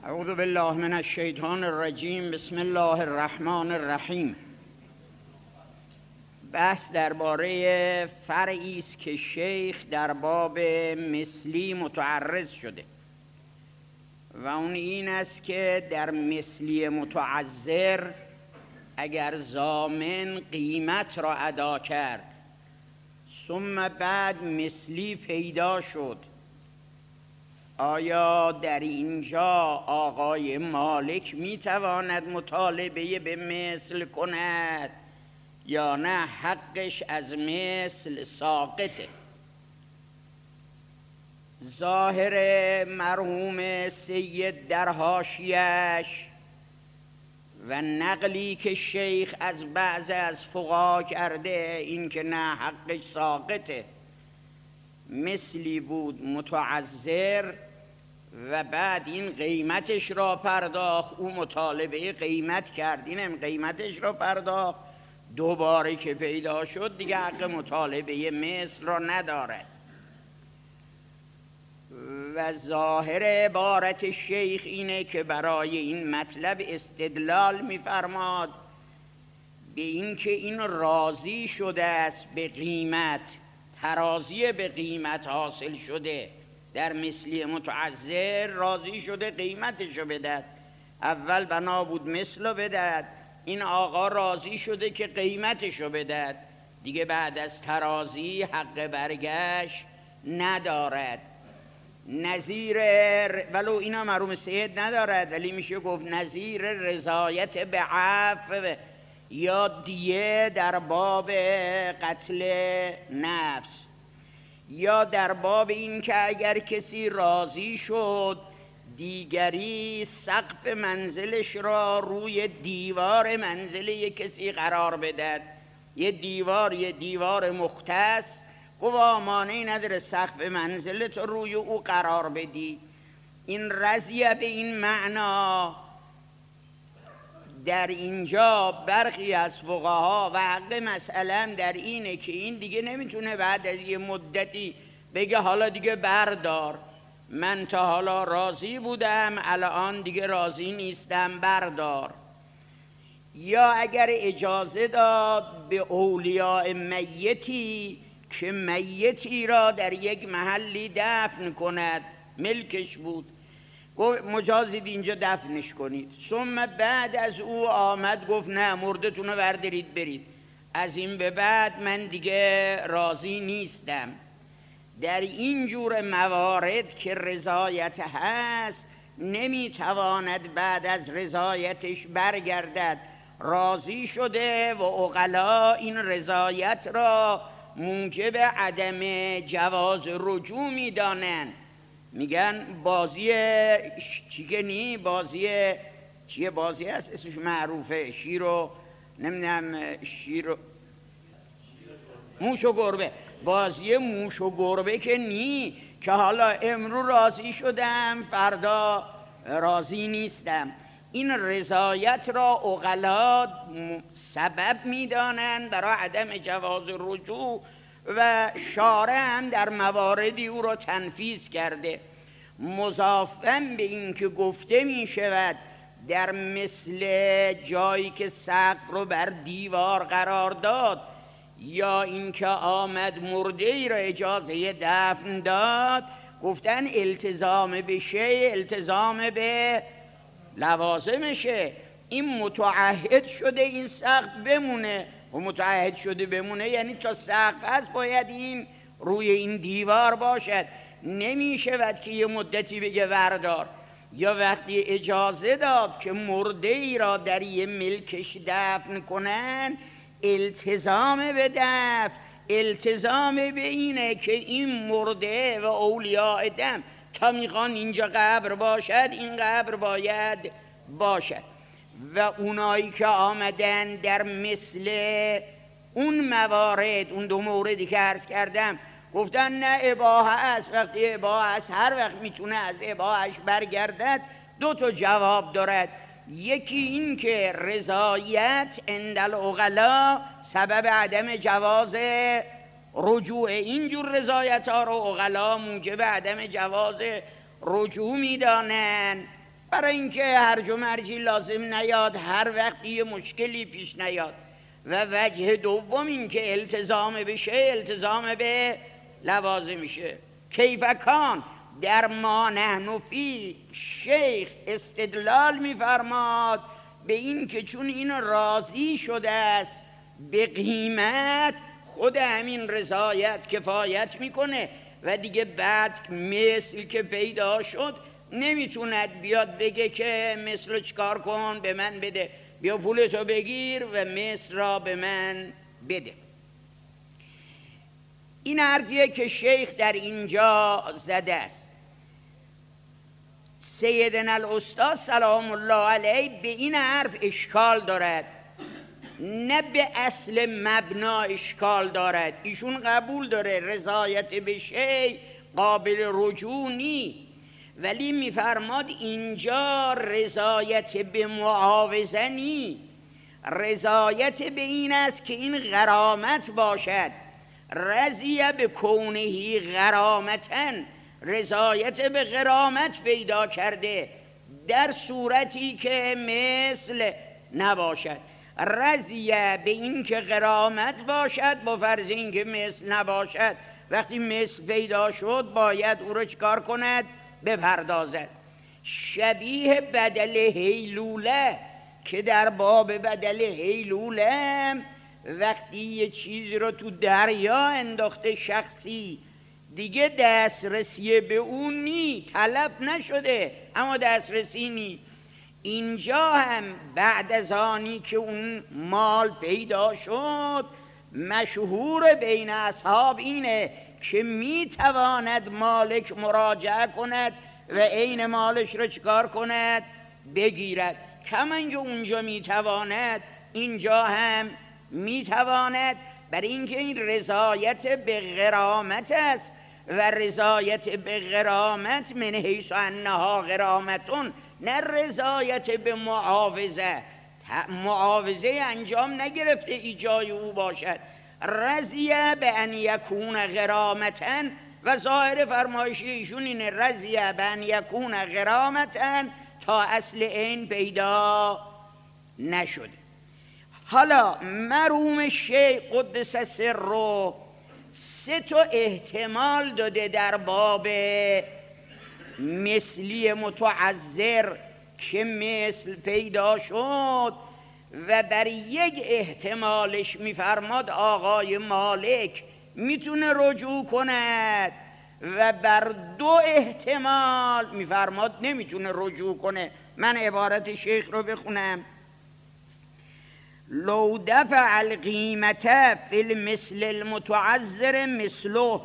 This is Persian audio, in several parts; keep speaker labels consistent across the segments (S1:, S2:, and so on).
S1: اعوذ بالله من الشیطان الرجیم. بسم الله الرحمن الرحیم. بحث درباره فرعی است که شیخ در باب مثلی متعرض شده و اون این است که در مثلی متعذر اگر ضامن قیمت را ادا کرد ثم بعد مثلی پیدا شد، آیا در اینجا آقای مالک میتواند مطالبه به مثل کند یا نه حقش از مثل ساقطه؟ ظاهر مرحوم سید در حاشیه‌اش و نقلی که شیخ از بعض از فقها کرده این که نه حقش ساقطه، مثلی بود متعذر و بعد این قیمتش را پرداخت، او مطالبه قیمت کرد، اینم قیمتش را پرداخت، دوباره که پیدا شد دیگه حق مطالبه مثل را ندارد. و ظاهر عبارت شیخ اینه که برای این مطلب استدلال می‌فرماد به این که این راضی شده است به قیمت، ترازی به قیمت حاصل شده، در مثلی متعذر راضی شده قیمتشو بدهد، اول بنا بود مثلو بدهد، این آقا راضی شده که قیمتشو بدهد، دیگه بعد از ترازی حق برگشت ندارد. نظیر ولو اینا مرحوم سید ندارد، ولی میشه گفت نظیر رضایت به عفو یا دیه در باب قتل نفس، یا در باب این که اگر کسی راضی شد دیگری سقف منزلش را روی دیوار منزل یک کسی قرار بدهد، یه دیوار مختص، گفت مانعی نداره سقف منزلت روی او قرار بدی. این رضیه به این معنا در اینجا برخی از فقها و حق مسئله در اینه که این دیگه نمیتونه بعد از یه مدتی بگه حالا دیگه بردار، من تا حالا راضی بودم الان دیگه راضی نیستم بردار. یا اگر اجازه داد به اولیاء میتی که میتی را در یک محلی دفن کند، ملکش بود، گفت مجازید اینجا دفنش کنید، ثم بعد از او آمد گفت نه مردتون رو بردارید برید، از این به بعد من دیگه راضی نیستم. در این جور موارد که رضایت هست نمیتواند بعد از رضایتش برگردد، راضی شده و عقلا این رضایت را موجب عدم جواز رجوع میدانند. میگن بازی چیکنی، بازی چیه، بازی هست اسمش معروفه، شیر موش و گربه، بازی موش و گربه که نی که حالا امرو راضی شدم فردا راضی نیستم. این رضایت را عقلا سبب میدانند برای عدم جواز رجوع و شارع هم در مواردی او را تنفیذ کرده. مضافاً به این که گفته می شود در مثل جایی که سقف رو بر دیوار قرار داد یا اینکه آمد مرده ای را اجازه دفن داد، گفتن التزام به شیء التزام به لوازمشه، این متعهد شده این سقف بمونه و متعهد شده بمونه یعنی تا سقف هست باید این روی این دیوار باشد، نمی شود که یه مدتی بگه وردار. یا وقتی اجازه داد که مرده ای را در یه ملکش دفن کنن، التزام به دفن، التزام به اینه که این مرده و اولیاء دم تا میخوان اینجا قبر باشد این قبر باید باشد. و اونایی که آمدن در مثل اون موارد، اون دو موردی که عرض کردم، گفتن نه اباحه است، وقتی اباحه است هر وقت میتونه از اباحهش برگردد. دو تا جواب دارد، یکی این که رضایت عند العقلا سبب عدم جواز رجوع، اینجور رضایت ها رو عقلا موجب عدم جواز رجوع میدانن. برای اینکه هرج و مرجی لازم نیاد، هر وقت یه مشکلی پیش نیاد. و وجه دوم این که التزام بشه، التزام به لوازم میشه. کیفکان در ما نحن فی، شیخ استدلال میفرماد به این که چون این راضی شده است به قیمت، خود همین رضایت کفایت میکنه و دیگه بعد مثل که پیدا شد نمیتوند بیاد بگه که مثل چیکار کن به من بده، بیا پولتو بگیر و مثل را به من بده. این حرفیه که شیخ در اینجا زده است. سیدنا الاستاد سلام الله علیه به این حرف اشکال دارد، نه به اصل مبنا اشکال دارد. ایشون قبول داره رضایت به شیء قابل رجوع نی، ولی میفرماد اینجا رضایت به معاوضه نی، رضایت به این است که این غرامت باشد. رضیه به کونهی غرامتن، رضایت به غرامت پیدا کرده در صورتی که مثل نباشد. رضیه به این که غرامت باشد با فرض این که مثل نباشد. وقتی مثل پیدا شد باید او را چکار کند؟ بپردازد. شبیه بدل هیلوله که در باب بدل هیلوله وقتی یه چیزی رو تو دریا انداخته شخصی، دیگه دسترسی به اون نی، تلف نشده اما دسترسی نی. اینجا هم بعد از آنی که اون مال پیدا شد، مشهور بین اصحاب اینه که میتواند مالک مراجعه کند و عین مالش رو چکار کند؟ بگیرد. کمانکه اونجا میتواند اینجا هم میتواند، برای اینکه این رضایت به غرامت است و رضایت به غرامت من حیث انها غرامتون، نه رضایت به معاوضه. معاوضه انجام نگرفته ایجای او باشد. رضیه به ان یکون غرامتن و ظاهر فرمایشی ایشون اینه رضیه به ان یکون غرامتن تا اصل این پیدا نشده. حالا مرحوم شیخ قدس سره سه تا احتمال داده در باب مثلی متعذر که مثل پیدا شد و بر یک احتمالش میفرماد آقای مالک میتونه رجوع کند و بر دو احتمال میفرماد نمیتونه رجوع کنه. من عبارت شیخ رو بخونم: لو دفع القیمت فی المثل المتعذر مثله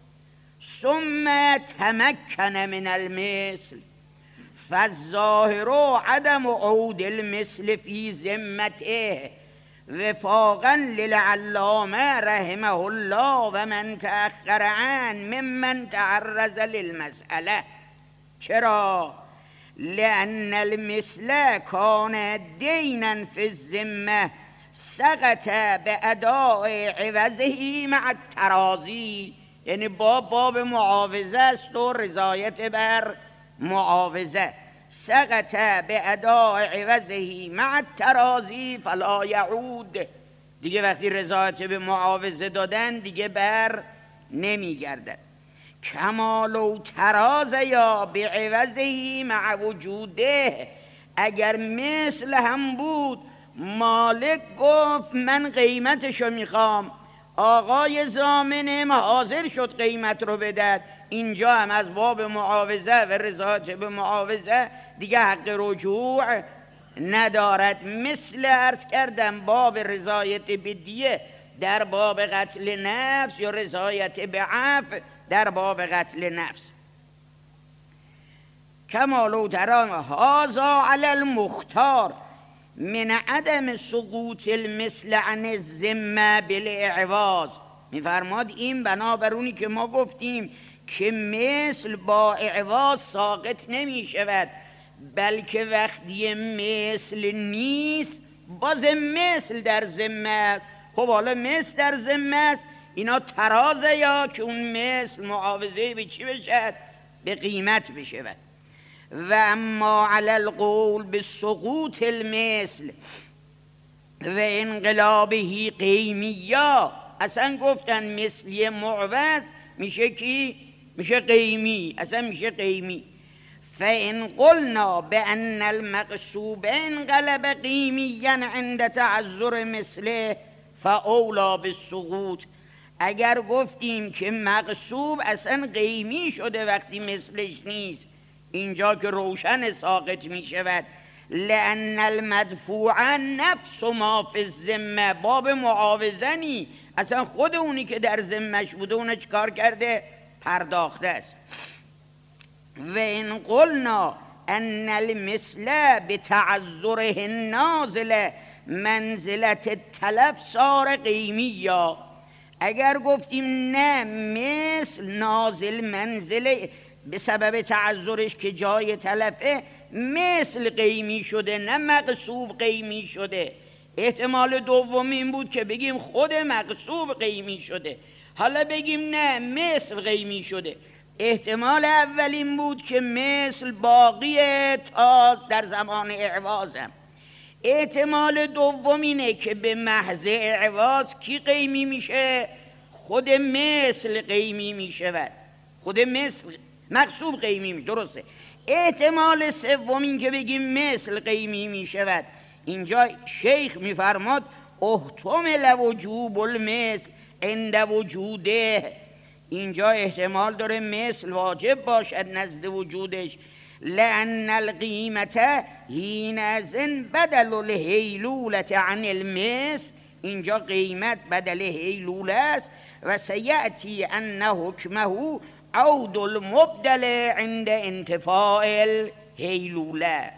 S1: ثم تمکن من المثل فالظاهر عدم عود المثل فی ذمته وفاقا للعلامه رحمه الله و من تأخر عن ممن تعرض للمسئله. چرا؟ لأن المثل كان دینا فی الذمه سقط بأداء عوضه مع التراضی. یعنی باب معاوضه است و رضایت بر معاوضه. سقط بأداء عوضه مع التراضی فلا یعود. دیگه وقتی رضایت به معاوضه دادن دیگه بر نمیگردد. کمالو تراز یا بعوضه مع وجوده. اگر مثل هم بود مالک گفت من قیمتشو میخوام، آقای ضامنم حاضر شد قیمت رو بدهد، اینجا هم از باب معاوضه و رضایت به معاوضه دیگه حق رجوع ندارد. مثل عرض کردم باب رضایت به دیه در باب قتل نفس یا رضایت به عفو در باب قتل نفس. کمالو تران هذا علی المختار من عدم سقوط المثل عن الذمه بالاعواض. میفرماد این بنابرونی که ما گفتیم که مثل با اعواض ساقط نمی شود، بلکه وقتی مثل نیست باز مثل در ذمه است. خب حالا مثل در ذمه است، اینا ترازه یا که اون مثل معاوضه به چی بشد؟ به قیمت بشود. و اما علی القول بالسقوط المثل و انقلابه قیمیا، اصلا گفتن مثلی معوض میشه کی؟ میشه قیمی، اصلا میشه قیمی. فإن قلنا بأن المقصوب انقلب قیمیا عند تعذر مثله فأولی بالسقوط، اگر گفتیم که مقصوب اصلا قیمی شده وقتی مثلش نیست، اینجا که روشن ساقط می شود. لأن المدفوع نفس ما فی الذمه، باب معاوضنی، اصلا خود اونی که در ذمهش بوده اون چکار کرده؟ پرداخته است. و ان قلنا ان المثل بتعذره النازل منزلت التلف صار قیمیا، اگر گفتیم نه مثل نازل منزله به سبب تعذرش که جای تلفه مثل قیمی شده نه مقصوب قیمی شده. احتمال دوم این بود که بگیم خود مقصوب قیمی شده، حالا بگیم نه مثل قیمی شده. احتمال اول این بود که مثل باقیه تا در زمان اعوازم. احتمال دوم اینه که به محض اعواز کی قیمی میشه؟ خود مثل قیمی میشه، خود مثل مقصوب قیمی میشه، درسته. احتمال سوم این که بگیم مثل قیمی میشود. اینجا شیخ میفرماد احتمل وجوب المثل عند وجوده، اینجا احتمال داره مثل واجب باشد نزد وجودش. لأن القیمت حینئذ بدل الهیلولة عن المثل، اینجا قیمت بدل هیلوله است. و سیأتی ان حکمه عود المبدل عند انتفاع الهیلوله.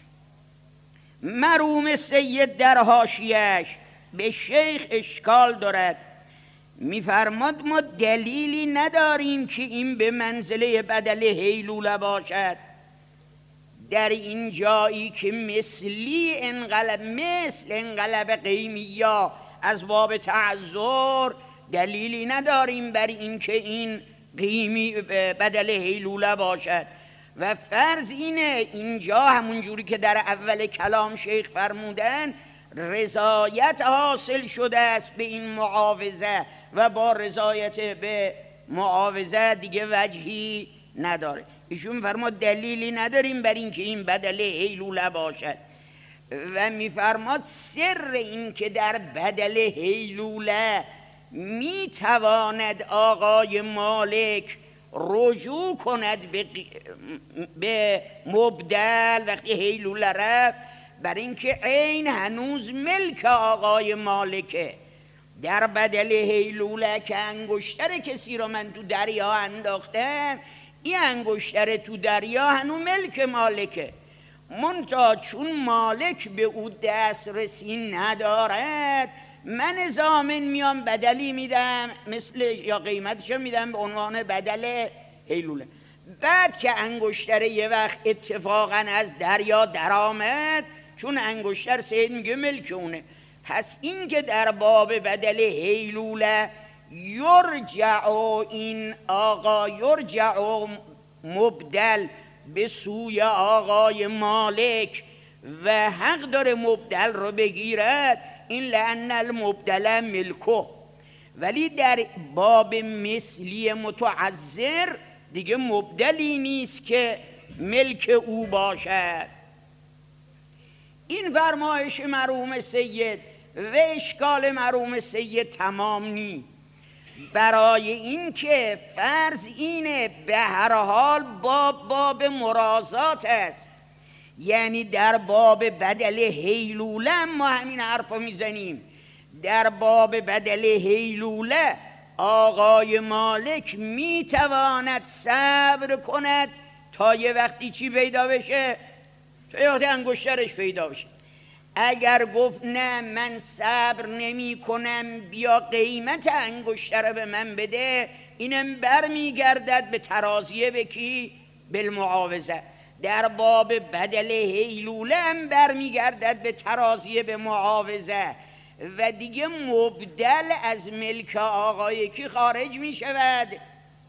S1: مرحوم سید در حاشیه‌اش به شیخ اشکال دارد، میفرماد ما دلیلی نداریم که این به منزله بدل هیلوله باشد. در این جایی که مثلی انقلب قیمیا از باب تعذر، دلیلی نداریم بر این که این قیمی بدل هیلوله باشد. و فرض اینه اینجا همون جوری که در اول کلام شیخ فرمودن رضایت حاصل شده است به این معاوضه و با رضایت به معاوضه دیگه وجهی نداره. ایشون فرماد دلیلی نداریم بر این که این بدل هیلوله باشد. و میفرماد سر این که در بدل هیلوله میتواند آقای مالک رجوع کند به مبدل وقتی هیلوله رفت، بر اینکه عین هنوز ملک آقای مالکه. در بدل هیلوله که انگشتر کسی رو من تو دریا انداختم، این انگشتر تو دریا هنوز ملک مالکه، منتها چون مالک به او دسترسی ندارد، من ضامن میام بدلی میدم مثل یا قیمتشو میدم به عنوان بدل هیلوله. بعد که انگشتر یه وقت اتفاقا از دریا درآمد، چون انگشتر سید میگه ملک اونه، پس این که در باب بدل هیلوله یرجع این آقا یرجع مبدل به سوی آقای مالک و حق داره مبدل رو بگیرد، این لأن المبدل ملکه. ولی در باب مثلی متعذر دیگه مبدلی نیست که ملک او باشد. این فرمایش مرحوم سید و اشکال مرحوم سید تمام نی. برای این که فرض اینه به هر حال باب مرازات است، یعنی در باب بدل هیلوله ما همین حرف رو میزنیم. در باب بدل هیلوله آقای مالک میتواند صبر کند تا یه وقتی چی پیدا بشه؟ تا یه وقتی انگشترش پیدا بشه. اگر گفت نه من صبر نمی کنم بیا قیمت انگشتر به من بده، اینم بر میگردد به ترازیه به کی؟ بالمعاوضه. در باب بدل هیلوله هم بر میگردد به ترازیه به معاوضه و دیگه مبدل از ملک آقای کی خارج می شود؟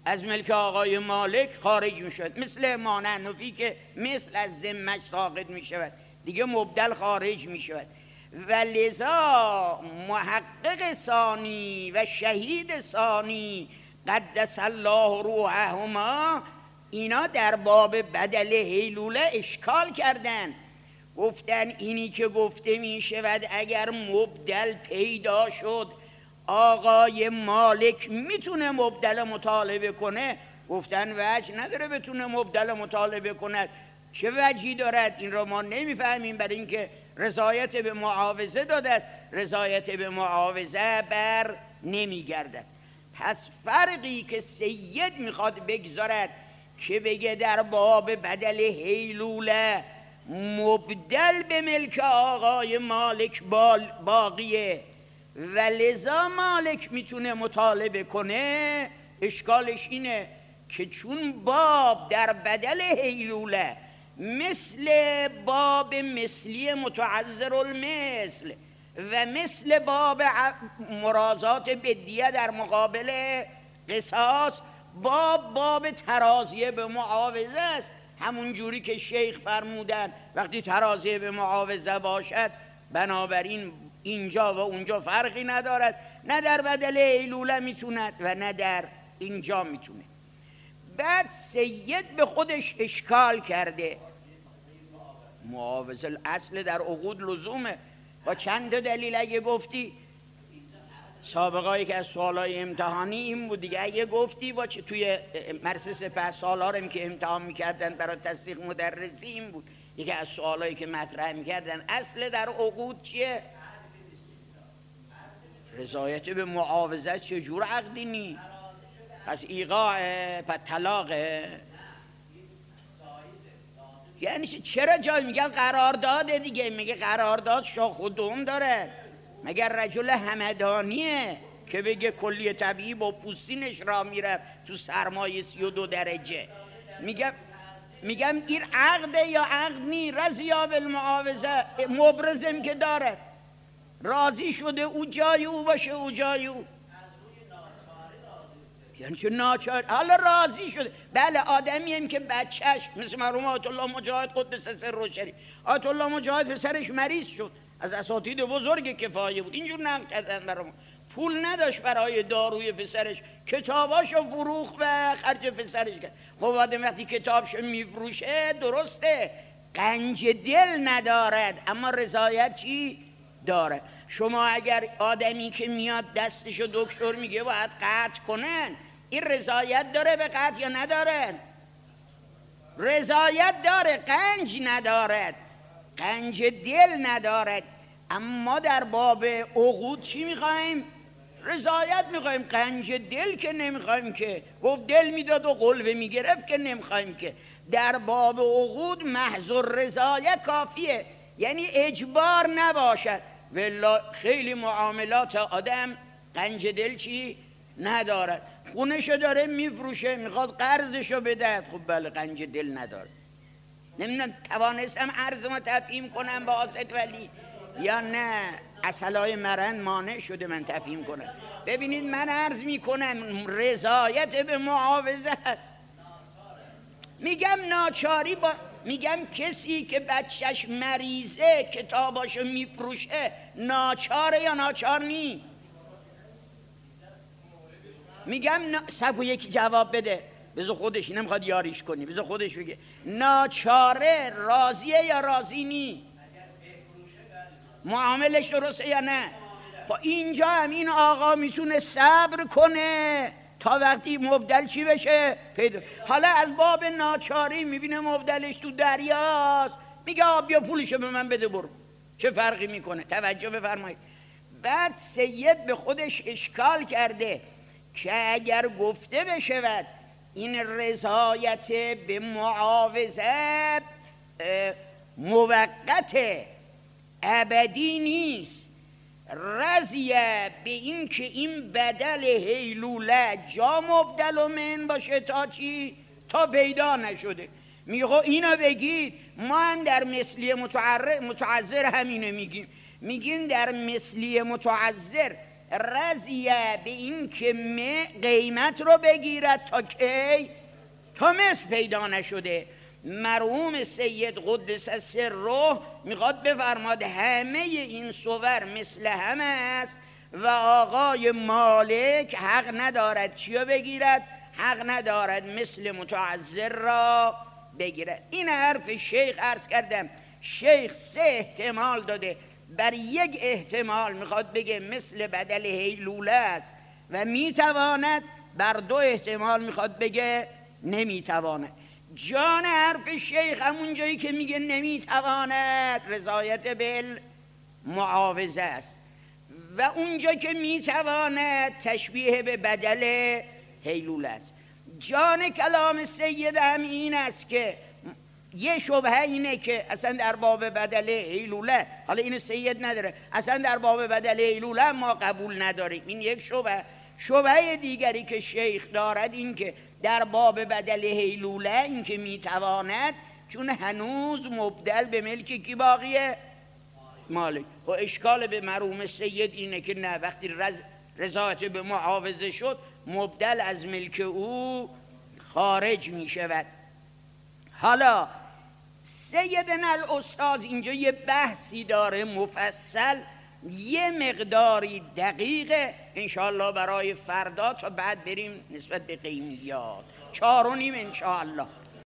S1: از ملک آقای مالک خارج می شود، مثل مانعنفی که مثل از ذمش ساقط می شود، دیگه مبدل خارج می شود. و لذا محقق ثانی و شهید ثانی قدس الله روحهما اینا در باب بدل هیلوله اشکال کردن، گفتن اینی که گفته می شود اگر مبدل پیدا شد آقای مالک میتونه مبدل مطالبه کنه. گفتن وجه نداره بتونه مبدل مطالبه کند، چه وجهی دارد؟ این را ما نمیفهمیم، برای اینکه رضایت به معاوضه داده است، رضایت به معاوضه بر نمیگردد. پس فرقی که سید میخواد بگذارد که بگه در باب بدل هیلوله مبدل به ملک آقای مالک باقیه و لذا مالک میتونه مطالبه کنه، اشکالش اینه که چون باب در بدل هیلوله مثل باب مثلی متعذر المثل و مثل باب مرازات بدیه در مقابل قصاص، باب ترازیه به معاوضه است. همون جوری که شیخ فرمودن وقتی ترازیه به معاوضه باشد بنابراین اینجا و اونجا فرقی ندارد، نه در بدل هیلوله میتوند و نه در اینجا میتونه. بعد سید به خودش اشکال کرده، معاوضه اصل در عقود لزومه، با چند دلیل اگه گفتی سابقایی که از سوالای امتحانی این بود دیگه، اگه گفتی با چه توی مرس سپه سالارم که امتحان میکردن برای تصدیق مدرسی این بود، یکی از سوالایی که مطرح میکردن اصل در عقود چیه؟ رضایت به معاوضه چجور عقدی نی؟ پس ایقاعه، پس طلاقه، یعنی چرا جای میگن قرارداده دیگه، میگه قرارداد شاخ و دوم داره، مگر رجل همدانیه که بگه کلی طبیعی با پوستینش را میره تو سرمایه 32 درجه. میگم این عقده یا عقد نی؟ رضیا بالمعاوضه مبرزم که داره، راضی شده او جای او باشه او جای او، یعنی چه ناچار، حالا راضی شده. بله آدمیم که بچهش مثل مرحوم آیت الله مجاهد قدس سر شریف، آیت الله مجاهد پسرش مریض شد، از اساتید بزرگ کفایه بود، اینجور نقل کردن برام، پول نداشت برای داروی پسرش، کتاباشو فروخت و خرج پسرش کرد. خب وقتی کتابشو میفروشه درسته قنج دل ندارد اما رضایت چی داره. شما اگر آدمی که میاد دستشو دکتر میگه باید قطع کنن، این رضایت داره به قطع یا نداره؟ رضایت داره، قنج ندارد، قنج دل ندارد. اما در باب عقود چی میخوایم؟ رضایت میخوایم، قنج دل که نمیخوایم که، گفت دل میداد و قلبه میگرفت که نمیخوایم که. در باب عقود محض رضایت کافیه، یعنی اجبار نباشد. والله خیلی معاملات آدم قنج دل چی ندارد، خونشو داره میفروشه میخواد قرضشو بده، خب بله قنج دل نداره. نمیدونم توانستم عرضمو تفهیم کنم با آسد ولی یا نه اصلای مرن مانع شده من تفهیم کنم. ببینید من عرض میکنم رضایت به معاوضه است. میگم ناچاری میگم کسی که بچهش مریضه کتاباشو میفروشه ناچاره یا ناچار نی؟ میگم سبو یکی جواب بده، بذار خودش نمیخواد یاریش کنی، بذار خودش بگه ناچاره راضیه یا راضی نی؟ معاملش درسته یا نه؟ خب اینجا هم این آقا میتونه صبر کنه تا وقتی مبدل چی بشه پیدا. حالا از باب ناچاری میبینه مبدلش تو دریاست، میگه بیا پولشو به من بده برو، چه فرقی میکنه؟ توجه بفرمایید. بعد سید به خودش اشکال کرده که اگر گفته بشود این رضایت به معاوضه موقت ابدی نیست، رضیه به این که این بدل هیلوله جا مبدل من باشه تا چی؟ تا پیدا نشده. میگه اینو بگید، ما هم در مثلی متعذر همینه میگیم در مثلی متعذر رضیه به این که قیمت رو بگیرد تا کی؟ تا مثل پیدا نشده. مرحوم سید قدس سره میخواد بفرماد همه این صور مثل همه است و آقای مالک حق ندارد چیو بگیرد؟ حق ندارد مثل متعذر را بگیرد. این حرف شیخ عرض کردم. شیخ 3 احتمال داده، بر یک احتمال میخواد بگه مثل بدل هیلوله است و میتواند، بر 2 احتمال میخواد بگه نمیتواند. جان حرف شیخ همون جایی که میگه نمیتواند رضایت بالمعاوضه است و اونجا که میتواند تشبیه به بدل هیلوله است. جان کلام سید هم این است که یه شبهه اینه که اصلا در باب بدل هیلوله، حالا اینو سید نداره، اصلا در باب بدل هیلوله ما قبول نداریم. این یک شبهه. شبهه دیگری که شیخ دارد این که در باب بدل هیلوله این که میتواند، چون هنوز مبدل به ملک کی باقیه؟ مالک. و اشکال به مرحوم سید اینه که نه، وقتی رضایت به معاوضه شد مبدل از ملک او خارج می شود. حالا سیدنا الاستاذ اینجا یه بحثی داره مفصل، یه مقداری دقیقه، انشاءالله برای فردا تا بعد بریم نسبت به قیمیات 4.5 انشاءالله.